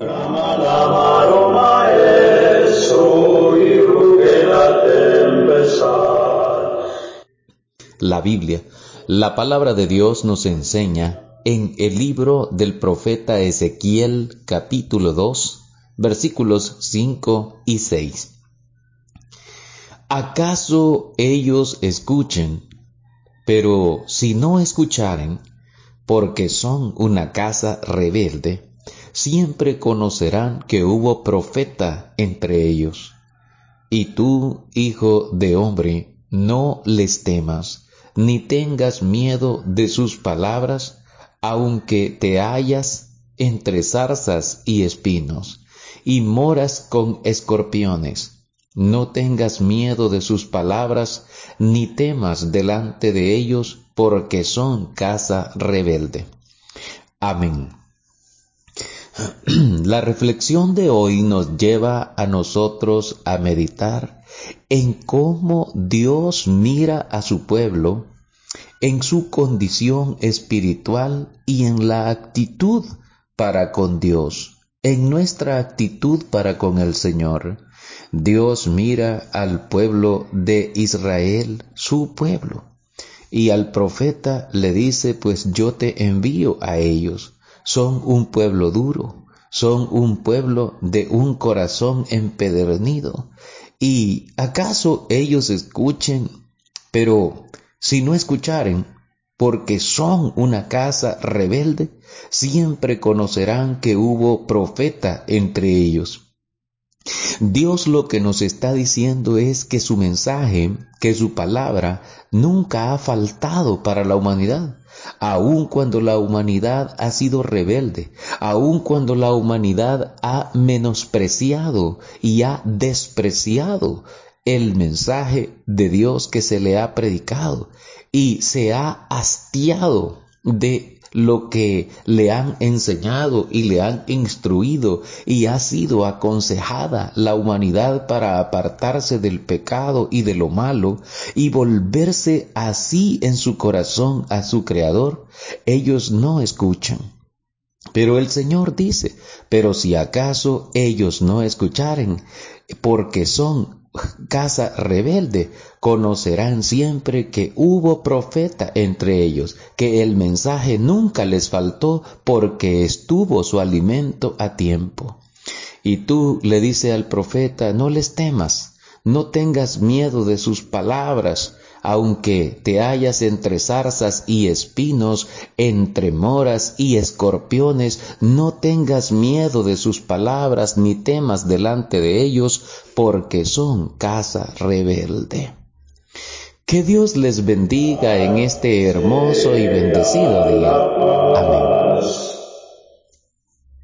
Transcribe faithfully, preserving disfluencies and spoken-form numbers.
Brahma l'amaro maestro y ruge la tempestad. La Biblia, la palabra de Dios, nos enseña en el libro del profeta Ezequiel, capítulo dos, versículos cinco y seis. ¿Acaso ellos escuchen? Pero si no escucharen, porque son una casa rebelde, siempre conocerán que hubo profeta entre ellos. Y tú, hijo de hombre, no les temas, ni tengas miedo de sus palabras, aunque te hallas entre zarzas y espinos, y moras con escorpiones. No tengas miedo de sus palabras, ni temas delante de ellos, porque son casa rebelde. Amén. La reflexión de hoy nos lleva a nosotros a meditar en cómo Dios mira a su pueblo, en su condición espiritual y en la actitud para con Dios, en nuestra actitud para con el Señor. Dios mira al pueblo de Israel, su pueblo, y al profeta le dice, pues yo te envío a ellos. Son un pueblo duro, son un pueblo de un corazón empedernido. ¿Y acaso ellos escuchen? Pero si no escucharen, porque son una casa rebelde, siempre conocerán que hubo profeta entre ellos. Dios lo que nos está diciendo es que su mensaje, que su palabra, nunca ha faltado para la humanidad, aun cuando la humanidad ha sido rebelde, aun cuando la humanidad ha menospreciado y ha despreciado el mensaje de Dios que se le ha predicado y se ha hastiado de lo que le han enseñado y le han instruido, y ha sido aconsejada la humanidad para apartarse del pecado y de lo malo y volverse así en su corazón a su Creador. Ellos no escuchan. Pero el Señor dice, pero si acaso ellos no escucharen, porque son casa rebelde, conocerán siempre que hubo profeta entre ellos, que el mensaje nunca les faltó, porque estuvo su alimento a tiempo. Y tú le dices al profeta, no les temas, no tengas miedo de sus palabras, aunque te hallas entre zarzas y espinos, entre moras y escorpiones, no tengas miedo de sus palabras, ni temas delante de ellos, porque son casa rebelde. Que Dios les bendiga en este hermoso y bendecido día. Amén.